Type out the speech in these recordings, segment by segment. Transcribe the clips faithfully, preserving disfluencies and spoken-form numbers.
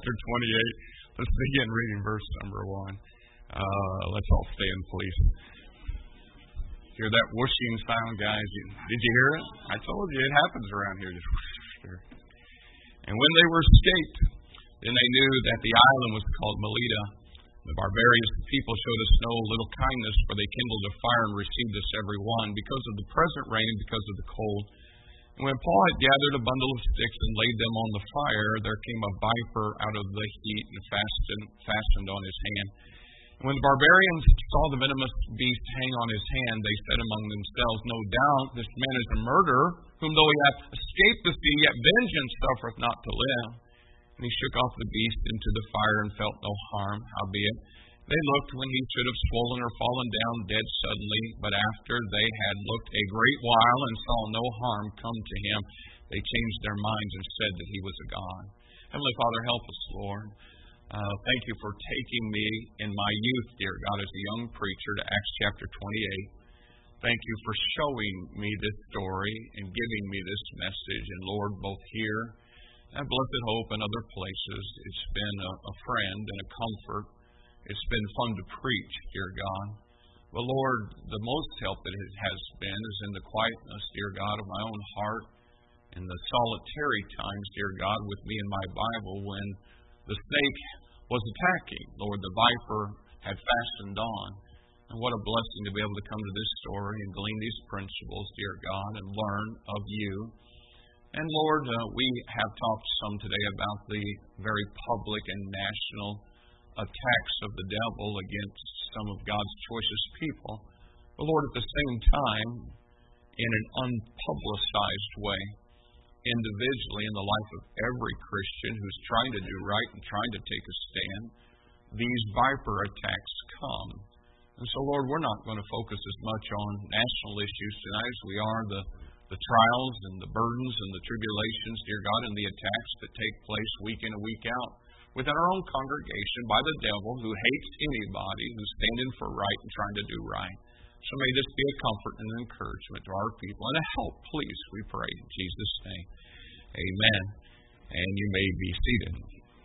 chapter twenty-eight. Let's begin reading verse number one. Uh, let's all stand, please. Hear that whooshing sound, guys? You, did you hear it? I told you it happens around here. Just whoosh. And when they were escaped, then they knew that the island was called Melita. The barbarians people showed us no little kindness, for they kindled a fire and received us every one, because of the present rain and because of the cold. And when Paul had gathered a bundle of sticks and laid them on the fire, there came a viper out of the heat and fastened, fastened on his hand. And when the barbarians saw the venomous beast hang on his hand, they said among themselves, No doubt this man is a murderer, whom though he hath escaped the sea, yet vengeance suffereth not to live. And he shook off the beast into the fire and felt no harm, howbeit they looked when he should have swollen or fallen down dead suddenly, but after they had looked a great while and saw no harm come to him, they changed their minds and said that he was a god. Heavenly Father, help us, Lord. Uh, thank you for taking me in my youth, dear God, as a young preacher to Acts chapter twenty-eight. Thank you for showing me this story and giving me this message. And Lord, both here at Blessed Hope and other places, it's been a, a friend and a comfort. It's been fun to preach, dear God. But Lord, the most help that it has been is in the quietness, dear God, of my own heart, in the solitary times, dear God, with me in my Bible when the snake was attacking. Lord, the viper had fastened on. And what a blessing to be able to come to this story and glean these principles, dear God, and learn of you. And Lord, uh, we have talked some today about the very public and national attacks of the devil against some of God's choicest people. But Lord, at the same time, in an unpublicized way, individually in the life of every Christian who's trying to do right and trying to take a stand, these viper attacks come. And so, Lord, we're not going to focus as much on national issues tonight as we are the, the trials and the burdens and the tribulations, dear God, and the attacks that take place week in and week out within our own congregation by the devil who hates anybody who's standing for right and trying to do right. So may this be a comfort and an encouragement to our people and a help, please, we pray in Jesus' name. Amen. And you may be seated.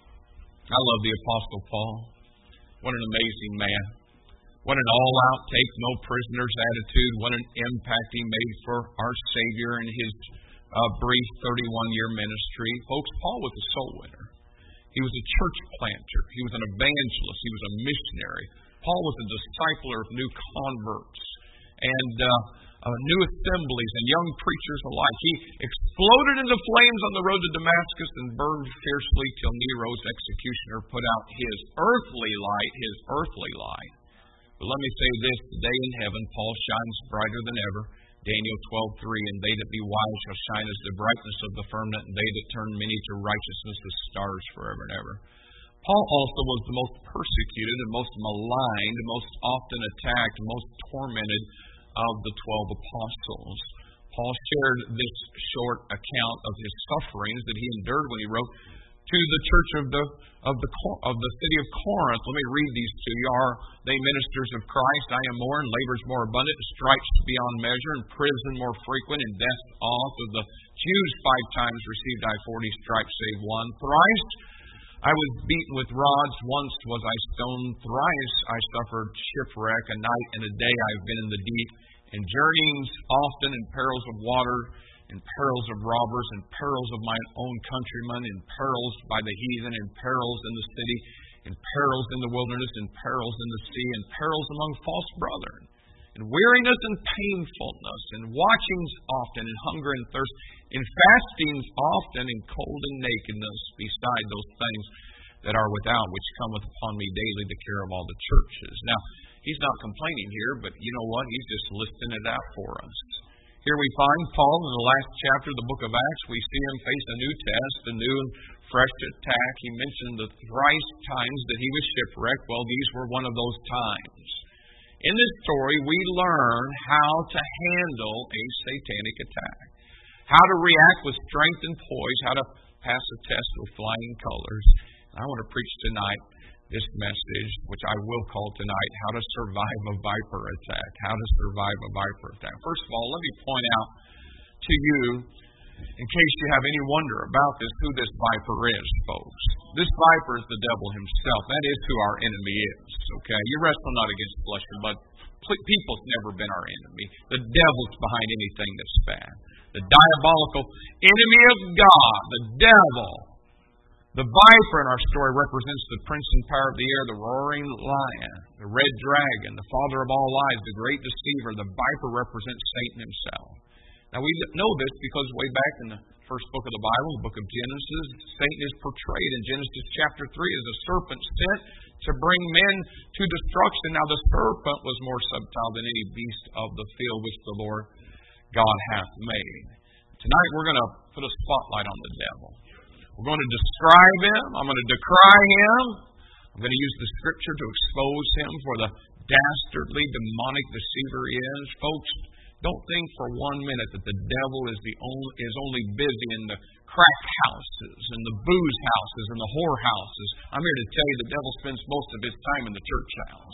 I love the Apostle Paul. What an amazing man. What an all-out, take no prisoners attitude. What an impact he made for our Savior in his uh, brief thirty-one-year ministry. Folks, Paul was a soul winner. He was a church planter. He was an evangelist. He was a missionary. Paul was a discipler of new converts and uh, uh, new assemblies and young preachers alike. He exploded into flames on the road to Damascus and burned fiercely till Nero's executioner put out his earthly light, his earthly light. But let me say this, today in heaven, Paul shines brighter than ever. Daniel twelve three, and they that be wise shall shine as the brightness of the firmament, and they that turn many to righteousness as stars forever and ever. Paul also was the most persecuted and most maligned, most often attacked, most tormented of the twelve apostles. Paul shared this short account of his sufferings that he endured when he wrote to the church of the of the of the city of Corinth. Let me read these to you. Are they ministers of Christ? I am more, and labors more abundant, stripes beyond measure, and prison more frequent, and death oft. Of the Jews five times received I forty stripes, save one. Thrice I was beaten with rods, once was I stoned, thrice I suffered shipwreck, a night and a day I have been in the deep, in journeyings often, in perils of water, in perils of robbers, in perils of mine own countrymen, in perils by the heathen, in perils in the city, in perils in the wilderness, in perils in the sea, in perils among false brethren, in weariness and painfulness, in watchings often, in hunger and thirst, in fastings often, in cold and nakedness, beside those things that are without, which cometh upon me daily, the care of all the churches. Now, he's not complaining here, but you know what? He's just listing it out for us. Here we find Paul in the last chapter of the book of Acts. We see him face a new test, a new and fresh attack. He mentioned the thrice times that he was shipwrecked. Well, these were one of those times. In this story, we learn how to handle a satanic attack, how to react with strength and poise, how to pass a test with flying colors. I want to preach tonight this message, which I will call tonight, How to Survive a Viper Attack. How to Survive a Viper Attack. First of all, let me point out to you In case you have any wonder about this, who this viper is, folks. This viper is the devil himself. That is who our enemy is. Okay? You wrestle not against flesh and blood. People's never been our enemy. The devil's behind anything that's bad. The diabolical enemy of God, the devil. The viper in our story represents the prince and power of the air, the roaring lion, the red dragon, the father of all lies, the great deceiver. The viper represents Satan himself. Now we know this because way back in the first book of the Bible, the book of Genesis, Satan is portrayed in Genesis chapter three as a serpent sent to bring men to destruction. Now the serpent was more subtle than any beast of the field which the Lord God hath made. Tonight we're going to put a spotlight on the devil. We're going to describe him. I'm going to decry him. I'm going to use the Scripture to expose him for the dastardly, demonic deceiver he is. Folks, don't think for one minute that the devil is the only is only busy in the crack houses and the booze houses and the whore houses. I'm here to tell you the devil spends most of his time in the church house.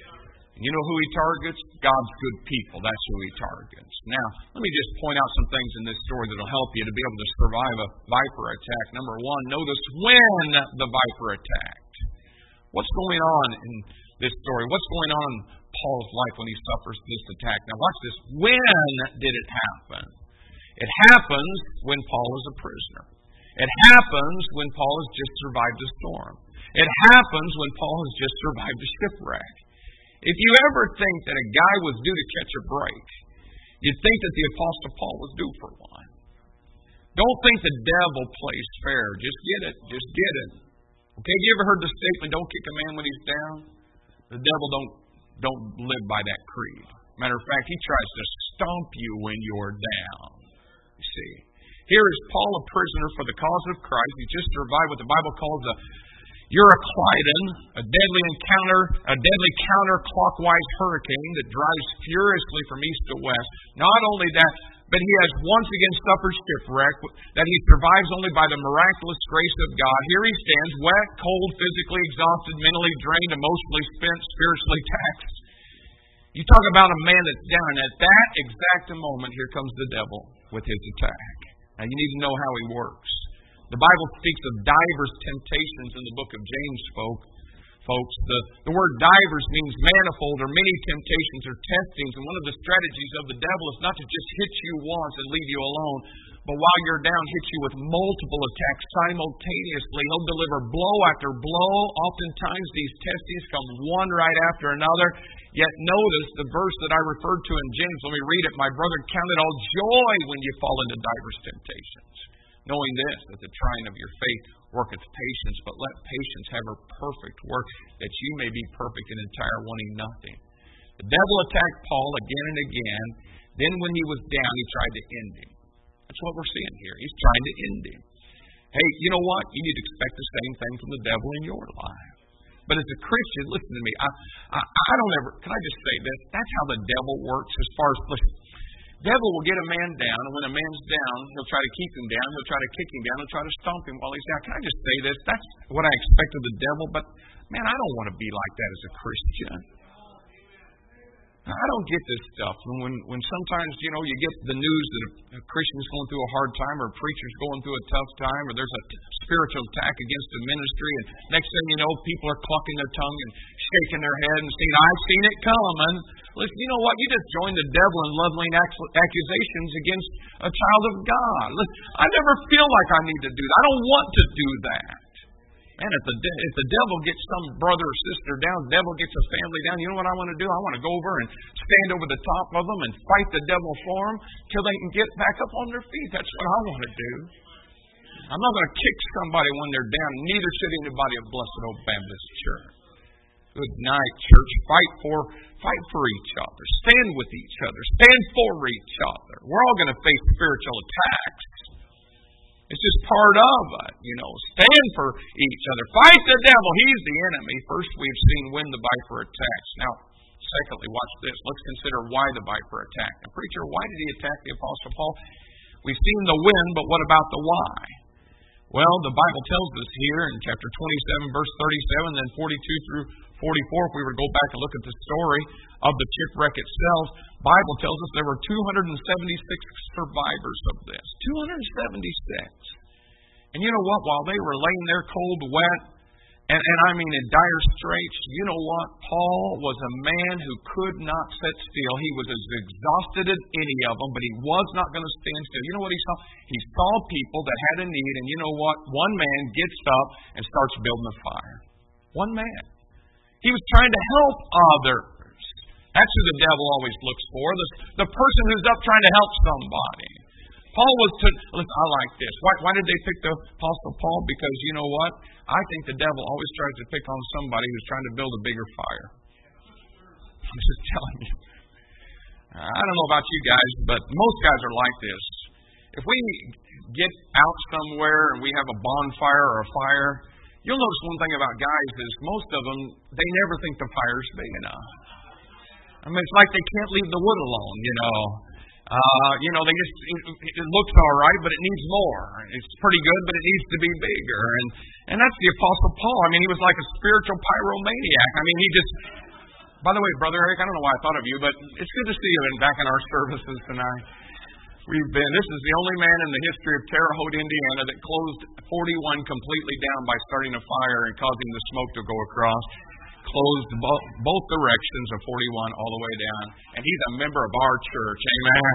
And you know who he targets? God's good people. That's who he targets. Now, let me just point out some things in this story that will help you to be able to survive a viper attack. Number one, notice when the viper attacked. What's going on in this story? What's going on in Paul's life when he suffers this attack? Now watch this. When did it happen? It happens when Paul is a prisoner. It happens when Paul has just survived a storm. It happens when Paul has just survived a shipwreck. If you ever think that a guy was due to catch a break, you'd think that the Apostle Paul was due for one. Don't think the devil plays fair. Just get it. Just get it. Okay, have you ever heard the statement, don't kick a man when he's down? The devil don't don't live by that creed. Matter of fact, he tries to stomp you when you're down. You see. Here is Paul, a prisoner for the cause of Christ. He just survived what the Bible calls a Euroclydon, a deadly encounter, a deadly counterclockwise hurricane that drives furiously from east to west. Not only that, but he has once again suffered shipwreck, that he survives only by the miraculous grace of God. Here he stands, wet, cold, physically exhausted, mentally drained, emotionally spent, spiritually taxed. You talk about a man that's down, and at that exact moment, here comes the devil with his attack. Now you need to know how he works. The Bible speaks of divers temptations in the book of James, folk, folks. The, the word divers means manifold or many temptations or testings. And one of the strategies of the devil is not to just hit you once and leave you alone, but while you're down, hit you with multiple attacks simultaneously. He'll deliver blow after blow. Oftentimes these testings come one right after another. Yet notice the verse that I referred to in James. Let me read it. My brother, count it all joy when you fall into divers temptations, knowing this, that the trying of your faith worketh patience, but let patience have her perfect work, that you may be perfect and entire, wanting nothing. The devil attacked Paul again and again. Then when he was down, he tried to end him. That's what we're seeing here. He's trying to end him. Hey, you know what? You need to expect the same thing from the devil in your life. But as a Christian, listen to me. I, I, I don't ever, can I just say this? That's how the devil works as far as, listen, devil will get a man down, and when a man's down, he'll try to keep him down, he'll try to kick him down, he'll try to stomp him while he's down. Can I just say this? That's what I expect of the devil, but man, I don't want to be like that as a Christian. I don't get this stuff. When when sometimes, you know, you get the news that a Christian's going through a hard time, or a preacher's going through a tough time, or there's a spiritual attack against a ministry, and next thing you know, people are clucking their tongue and shaking their head and saying, I've seen it coming. Listen, you know what? You just joined the devil in leveling accusations against a child of God. Listen, I never feel like I need to do that. I don't want to do that. Man, if the, de- if the devil gets some brother or sister down, the devil gets a family down, you know what I want to do? I want to go over and stand over the top of them and fight the devil for them till they can get back up on their feet. That's what I want to do. I'm not going to kick somebody when they're down. Neither should anybody of Blessed Hope Baptist Church. Good night, church. Fight for, fight for each other. Stand with each other. Stand for each other. We're all going to face spiritual attacks. It's just part of it, you know. Stand for each other. Fight the devil. He's the enemy. First, we've seen when the viper attacks. Now, secondly, watch this. Let's consider why the viper attacked. Now, preacher, why did he attack the Apostle Paul? We've seen the when, but what about the why? Well, the Bible tells us here in chapter twenty-seven, verse thirty-seven, then forty-two through forty-four, if we were to go back and look at the story of the shipwreck itself, the Bible tells us there were two hundred seventy-six survivors of this. two hundred seventy-six. And you know what? While they were laying there cold, wet, and, and I mean in dire straits, you know what? Paul was a man who could not sit still. He was as exhausted as any of them, but he was not going to stand still. You know what he saw? He saw people that had a need, and you know what? One man gets up and starts building a fire. One man. He was trying to help others. That's who the devil always looks for, the, the person who's up trying to help somebody. Paul was to, listen, I like this. Why, why did they pick the Apostle Paul? Because you know what? I think the devil always tries to pick on somebody who's trying to build a bigger fire. I'm just telling you. I don't know about you guys, but most guys are like this. If we get out somewhere and we have a bonfire or a fire, you'll notice one thing about guys is most of them, they never think the fire's big enough. I mean, it's like they can't leave the wood alone, you know. Uh, you know, they just, it, it looks all right, but it needs more. It's pretty good, but it needs to be bigger. And and that's the Apostle Paul. I mean, he was like a spiritual pyromaniac. I mean, he just, by the way, Brother Eric, I don't know why I thought of you, but it's good to see you back in our services tonight. We've been, this is the only man in the history of Terre Haute, Indiana that closed forty-one completely down by starting a fire and causing the smoke to go across. Closed both, both directions of forty-one all the way down. And he's a member of our church. Amen.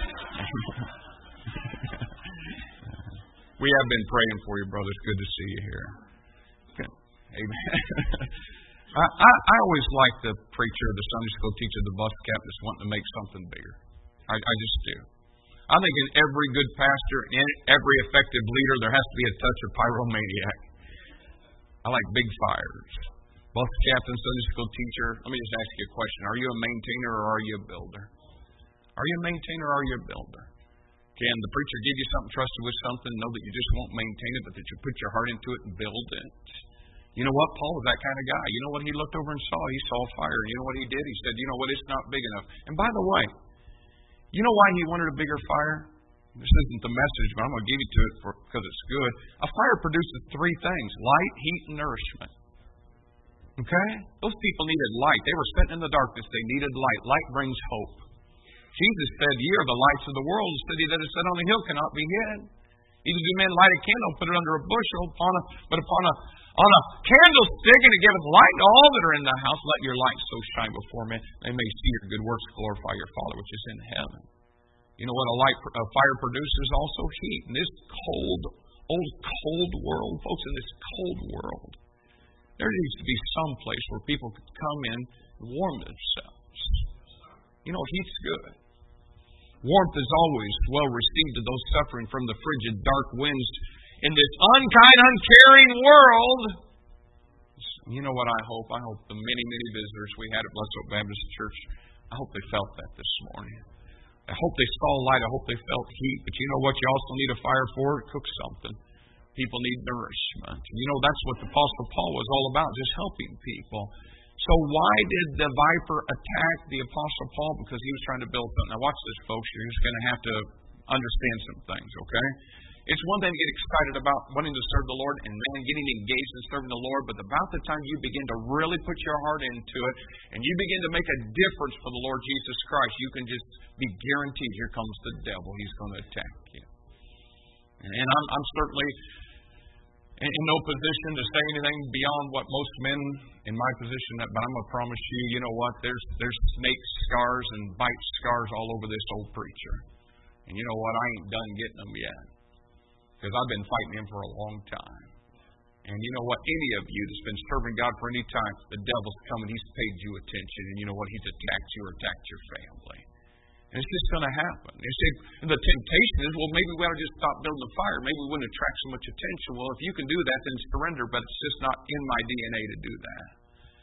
We have been praying for you, brother. It's good to see you here. Good. Amen. I, I, I always like the preacher, the Sunday school teacher, the bus captain that's wanting to make something bigger. I, I just do. I think in every good pastor, in every effective leader, there has to be a touch of pyromaniac. I like big fires. Bus captain, Sunday school teacher, let me just ask you a question. Are you a maintainer or are you a builder? Are you a maintainer or are you a builder? Can the preacher give you something, trust you with something, know that you just won't maintain it, but that you put your heart into it and build it? You know what? Paul was that kind of guy. You know what he looked over and saw? He saw fire. You know what he did? He said, you know what? It's not big enough. And by the way, you know why he wanted a bigger fire? This isn't the message, but I'm going to give you to it for, because it's good. A fire produces three things: light, heat, and nourishment. Okay? Those people needed light. They were sitting in the darkness. They needed light. Light brings hope. Jesus said, ye are the lights of the world. The city that is set on a hill cannot be hid. Either do men light a candle, put it under a bushel, upon a, but upon a on a candlestick, and it giveth light to all that are in the house. Let your light so shine before men, they may see your good works, glorify your Father which is in heaven. You know what a light, a fire produces? Also heat. In this cold, old, cold world, folks, in this cold world, there needs to be some place where people could come in and warm themselves. You know, heat's good. Warmth is always well received to those suffering from the frigid, dark winds in this unkind, uncaring world. You know what I hope? I hope the many, many visitors we had at Blessed Hope Baptist Church, I hope they felt that this morning. I hope they saw light. I hope they felt heat. But you know what you also need a fire for? Cook something. People need nourishment. You know, that's what the Apostle Paul was all about, just helping people. So why did the viper attack the Apostle Paul? Because he was trying to build something. Now watch this, folks. You're just going to have to understand some things, okay? It's one thing to get excited about wanting to serve the Lord and man getting engaged in serving the Lord, but about the time you begin to really put your heart into it and you begin to make a difference for the Lord Jesus Christ, you can just be guaranteed here comes the devil. He's going to attack you. And I'm, I'm certainly in no position to say anything beyond what most men in my position, but I'm going to promise you, you know what, there's there's snake scars and bite scars all over this old preacher. And you know what, I ain't done getting them yet. Because I've been fighting him for a long time. And you know what, any of you that's been serving God for any time, the devil's come and he's paid you attention. And you know what, he's attacked you or attacked your family. And it's just going to happen. They said, the temptation is, well, maybe we ought to just stop building the fire. Maybe we wouldn't attract so much attention. Well, if you can do that, then surrender. But it's just not in my D N A to do that.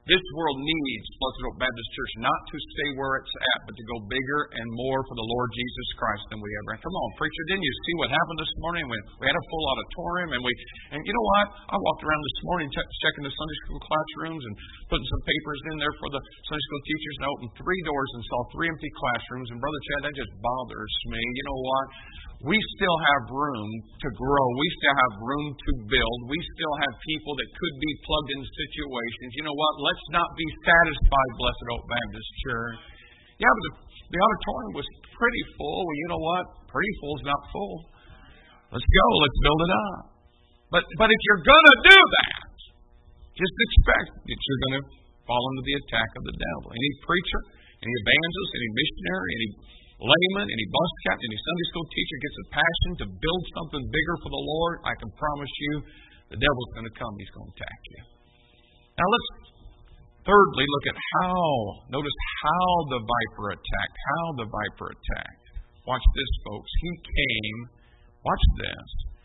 This world needs Blessed Hope Baptist Church not to stay where it's at, but to go bigger and more for the Lord Jesus Christ than we ever had. Come on, preacher, didn't you see what happened this morning? We, we had a full auditorium, and we, and you know what? I walked around this morning ch- checking the Sunday school classrooms and putting some papers in there for the Sunday school teachers, and I opened three doors and saw three empty classrooms. And Brother Chad, that just bothers me. You know what? We still have room to grow. We still have room to build. We still have people that could be plugged in situations. You know what? Let's not be satisfied, Blessed Hope Baptist Church. Yeah, but the, the auditorium was pretty full. Well, you know what? Pretty full is not full. Let's go. Let's build it up. But but if you're going to do that, just expect that you're going to fall into the attack of the devil. Any preacher, any evangelist, any missionary, any layman, any bus captain, any Sunday school teacher gets a passion to build something bigger for the Lord, I can promise you the devil's going to come. He's going to attack you. Now let's thirdly look at how, notice how the viper attacked, how the viper attacked. Watch this, folks. He came, watch this,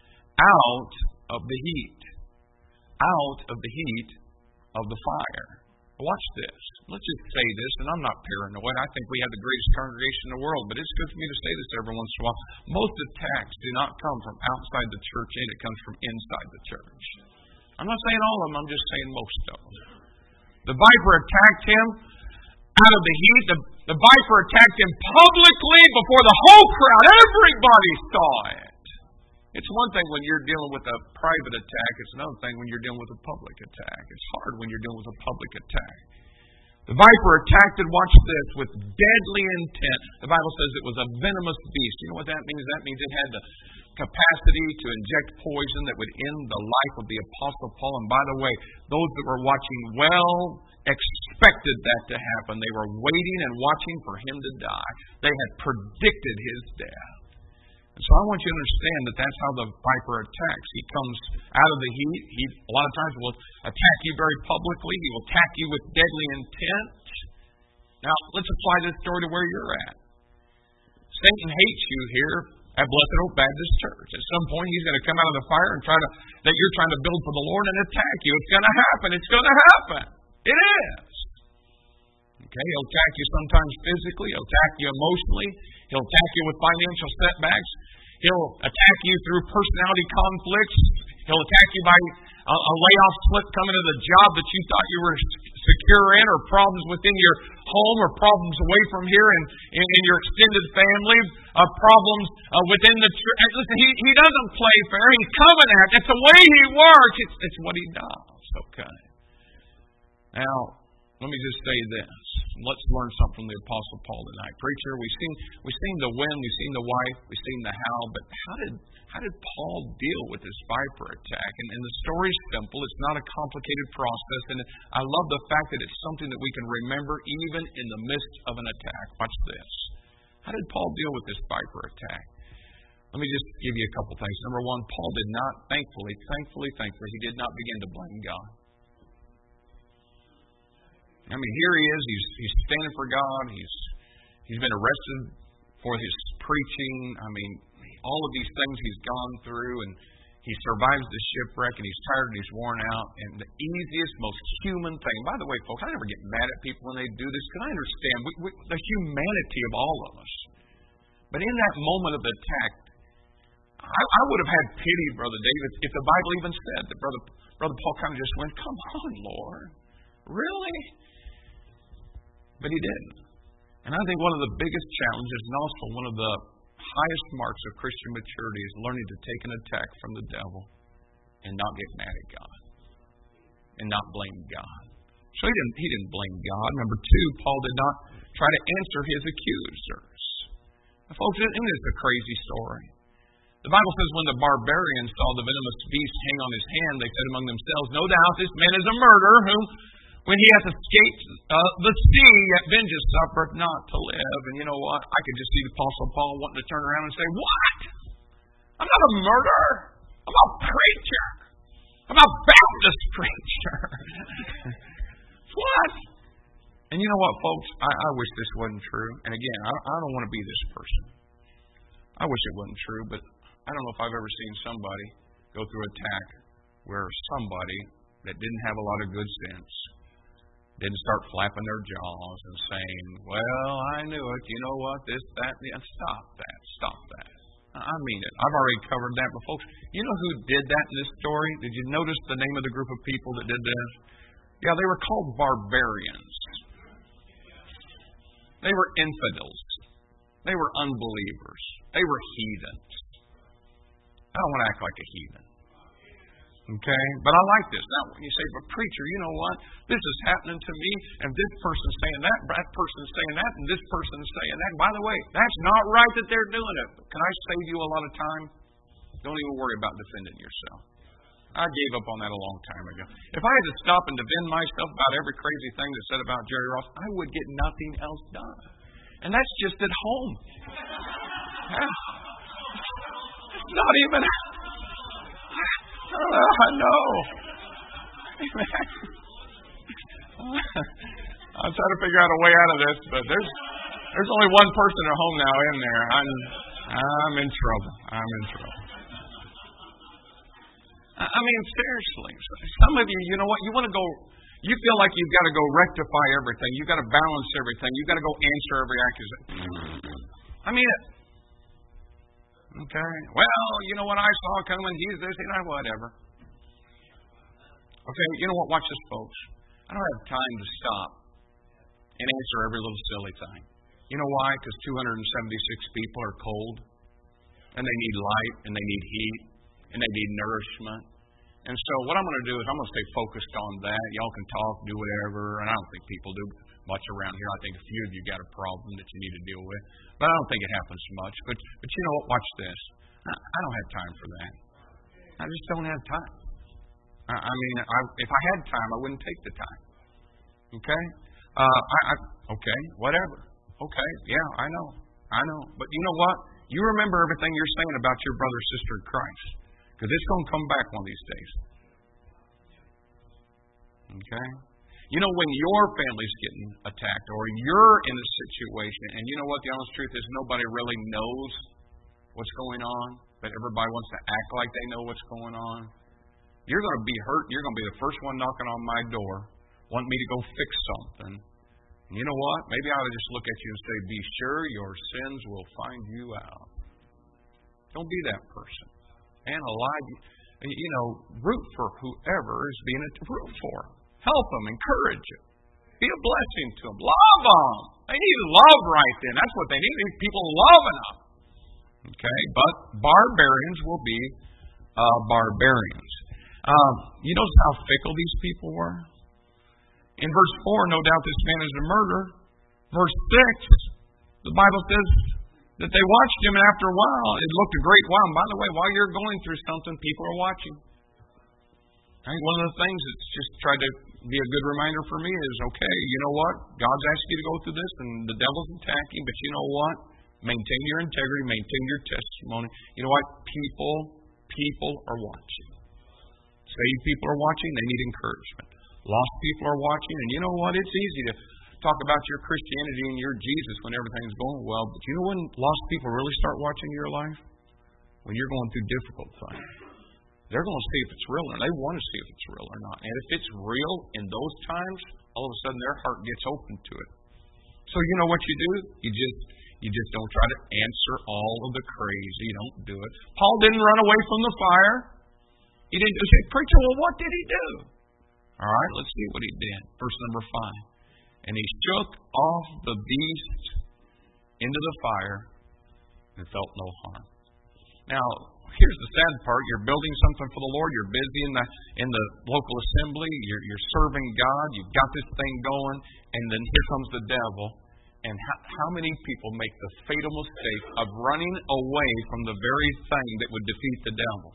out of the heat, out of the heat of the fire. Watch this. Let's just say this, and I'm not paranoid. I think we have the greatest congregation in the world, but it's good for me to say this every once in a while. Most attacks do not come from outside the church, and it comes from inside the church. I'm not saying all of them, I'm just saying most of them. The viper attacked him out of the heat. The, the viper attacked him publicly before the whole crowd. Everybody saw it. It's one thing when you're dealing with a private attack. It's another thing when you're dealing with a public attack. It's hard when you're dealing with a public attack. The viper attacked, and watch this, with deadly intent. The Bible says it was a venomous beast. You know what that means? That means it had the capacity to inject poison that would end the life of the Apostle Paul. And by the way, those that were watching well expected that to happen. They were waiting and watching for him to die. They had predicted his death. And so I want you to understand that that's how the viper attacks. He comes out of the heat. He, a lot of times, will attack you very publicly. He will attack you with deadly intent. Now, let's apply this story to where you're at. Satan hates you here at Blessed Hope Baptist Church. At some point, he's going to come out of the fire and try to, that you're trying to build for the Lord and attack you. It's going to happen. It's going to happen. It is. Okay, he'll attack you sometimes physically. He'll attack you emotionally. He'll attack you with financial setbacks. He'll attack you through personality conflicts. He'll attack you by a, a layoff slip coming to the job that you thought you were secure in, or problems within your home, or problems away from here and in, in your extended family, uh, problems uh, within the church. Listen, he, he doesn't play fair. He's coming at it. It's the way he works. It's, it's what he does. Okay. Now, let me just say this. Let's learn something from the Apostle Paul tonight. Preacher, we've seen we've seen the when, we've seen the why, we've seen the how, but how did how did Paul deal with this viper attack? And, and the story's simple. It's not a complicated process, and I love the fact that it's something that we can remember even in the midst of an attack. Watch this. How did Paul deal with this viper attack? Let me just give you a couple things. Number one, Paul did not, thankfully, thankfully, thankfully, he did not begin to blame God. I mean, here he is. He's he's standing for God. He's he's been arrested for his preaching. I mean, all of these things he's gone through, and he survives the shipwreck, and he's tired and he's worn out. And the easiest, most human thing. By the way, folks, I never get mad at people when they do this, because I understand we, we, the humanity of all of us. But in that moment of the attack, I, I would have had pity, Brother David, if the Bible even said that Brother Brother Paul kind of just went, "Come on, Lord, really?" But he didn't. And I think one of the biggest challenges, and also one of the highest marks of Christian maturity, is learning to take an attack from the devil and not get mad at God and not blame God. So he didn't, he didn't blame God. Number two, Paul did not try to answer his accusers. Now, folks, isn't this a crazy story? The Bible says when the barbarians saw the venomous beast hang on his hand, they said among themselves, "No doubt this man is a murderer, whom when he hath escaped uh, the sea, yet vengeance suffereth not to live." And you know what? I could just see the Apostle Paul wanting to turn around and say, "What? I'm not a murderer. I'm a preacher. I'm a Baptist preacher." What? And you know what, folks? I, I wish this wasn't true. And again, I, I don't want to be this person. I wish it wasn't true, but I don't know if I've ever seen somebody go through an attack where somebody that didn't have a lot of good sense didn't start flapping their jaws and saying, well, I knew it. You know what? This, that, and stop that. Stop that. I mean it. I've already covered that. But folks, you know who did that in this story? Did you notice the name of the group of people that did this? Yeah, they were called barbarians. They were infidels. They were unbelievers. They were heathens. I don't want to act like a heathen. Okay? But I like this. Now, when you say, but preacher, you know what? This is happening to me, and this person's saying that, that person's saying that, and this person's saying that. By the way, that's not right that they're doing it. Can I save you a lot of time? Don't even worry about defending yourself. I gave up on that a long time ago. If I had to stop and defend myself about every crazy thing that's said about Jerry Ross, I would get nothing else done. And that's just at home. It's not even... I know. I'm trying to figure out a way out of this, but there's there's only one person at home now in there. I'm I'm in trouble. I'm in trouble. I mean, seriously. Some of you, you know what? You want to go. You feel like you've got to go rectify everything. You've got to balance everything. You've got to go answer every accusation. I mean. Okay. Well, you know what I saw coming. He's this, you know, whatever. Okay. You know what? Watch this, folks. I don't have time to stop and answer every little silly thing. You know why? Because two hundred seventy-six people are cold, and they need light, and they need heat, and they need nourishment. And so what I'm going to do is I'm going to stay focused on that. Y'all can talk, do whatever, and I don't think people do much around here. I think a few of you got a problem that you need to deal with. But I don't think it happens much. But but you know what? Watch this. I, I don't have time for that. I just don't have time. I, I mean, I, if I had time, I wouldn't take the time. Okay? Uh, I, I okay, whatever. Okay, yeah, I know. I know. But you know what? You remember everything you're saying about your brother or sister in Christ. Because it's going to come back one of these days. Okay? You know, when your family's getting attacked or you're in a situation, and you know what the honest truth is, nobody really knows what's going on, but everybody wants to act like they know what's going on. You're going to be hurt. You're going to be the first one knocking on my door, wanting me to go fix something. And you know what? Maybe I ought to just look at you and say, be sure your sins will find you out. Don't be that person. Analyze, you know, root for whoever is being a root for. Help them, encourage them. Be a blessing to them. Love them. They need love right then. That's what they need. These people loving them. Okay, but barbarians will be uh, barbarians. Um, you notice how fickle these people were? In verse four, no doubt this man is a murderer. Verse six, the Bible says that they watched him, and after a while, it looked a great while. And by the way, while you're going through something, people are watching. I think one of the things that's just tried to be a good reminder for me is, okay, you know what? God's asked you to go through this, and the devil's attacking, but you know what? Maintain your integrity, maintain your testimony. You know what? People, people are watching. Saved people are watching, they need encouragement. Lost people are watching, and you know what? It's easy to talk about your Christianity and your Jesus when everything's going well, but you know when lost people really start watching your life? When you're going through difficult things. They're going to see if it's real, and they want to see if it's real or not. And if it's real in those times, all of a sudden their heart gets open to it. So you know what you do? You just you just don't try to answer all of the crazy. You don't do it. Paul didn't run away from the fire. He didn't say, preacher, well, what did he do? All right, let's see what he did. Verse number five. And he shook off the beast into the fire and felt no harm. Now, here's the sad part. You're building something for the Lord. You're busy in the in the local assembly. You're, you're serving God. You've got this thing going. And then here comes the devil. And how, how many people make the fatal mistake of running away from the very thing that would defeat the devil?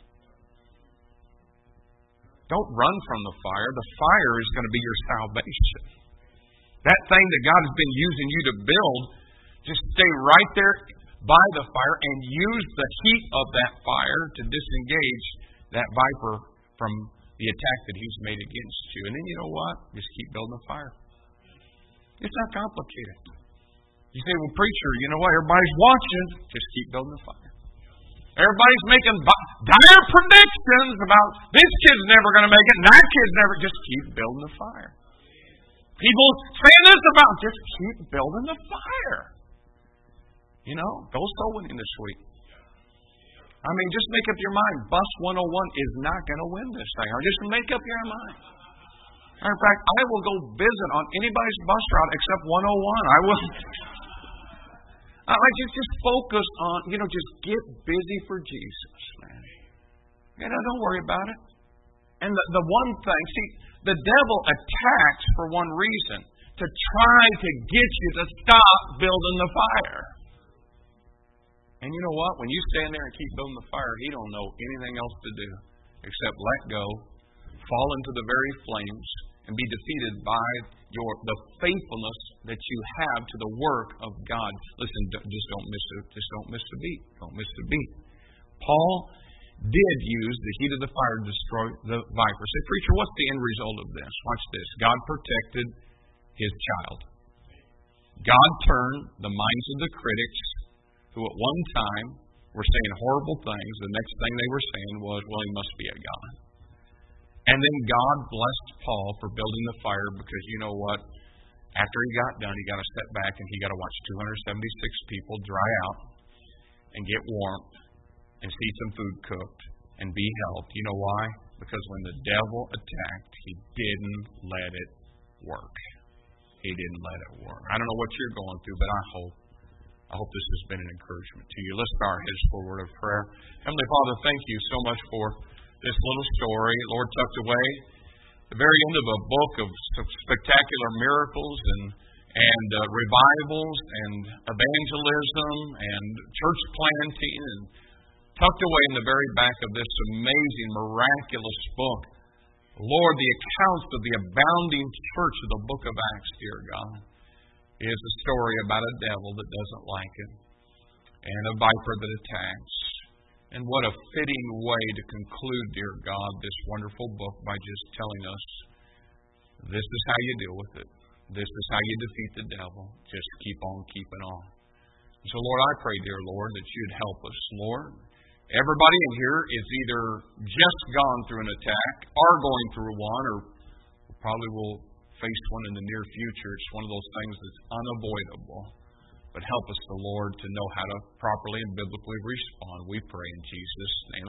Don't run from the fire. The fire is going to be your salvation. That thing that God has been using you to build, just stay right there by the fire and use the heat of that fire to disengage that viper from the attack that he's made against you. And then you know what? Just keep building the fire. It's not complicated. You say, well, preacher, you know what? Everybody's watching. Just keep building the fire. Everybody's making dire predictions about this kid's never going to make it and that kid's never. Just keep building the fire. People saying this about just keep building the fire. You know, go soul winning this week. I mean, just make up your mind. Bus one oh one is not going to win this thing. Or just make up your mind. In fact, I will go visit on anybody's bus route except one oh one. I will. I like just just focus on, you know, just get busy for Jesus, man. You know, don't worry about it. And the, the one thing, see, the devil attacks for one reason, to try to get you to stop building the fire. And you know what? When you stand there and keep building the fire, he don't know anything else to do except let go, fall into the very flames, and be defeated by your the faithfulness that you have to the work of God. Listen, just don't miss it. Just don't miss the beat. Don't miss the beat. Paul did use the heat of the fire to destroy the viper. Say, preacher, what's the end result of this? Watch this. God protected His child. God turned the minds of the critics, who at one time were saying horrible things. The next thing they were saying was, well, he must be a God. And then God blessed Paul for building the fire because you know what? After he got done, he got to step back and he got to watch two hundred seventy-six people dry out and get warmth and see some food cooked and be helped. You know why? Because when the devil attacked, he didn't let it work. He didn't let it work. I don't know what you're going through, but I hope I hope this has been an encouragement to you. Let's bow our heads for a word of prayer. Heavenly Father, thank you so much for this little story, Lord, tucked away at the very end of a book of spectacular miracles and and uh, revivals and evangelism and church planting, and tucked away in the very back of this amazing, miraculous book, Lord, the accounts of the abounding church of the book of Acts, dear God, is a story about a devil that doesn't like it and a viper that attacks. And what a fitting way to conclude, dear God, this wonderful book by just telling us this is how you deal with it. This is how you defeat the devil. Just keep on keeping on. So, Lord, I pray, dear Lord, that you'd help us, Lord. Everybody in here is either just gone through an attack or going through one, or probably will face one in the near future. It's one of those things that's unavoidable. But help us, the Lord, to know how to properly and biblically respond. We pray in Jesus' name.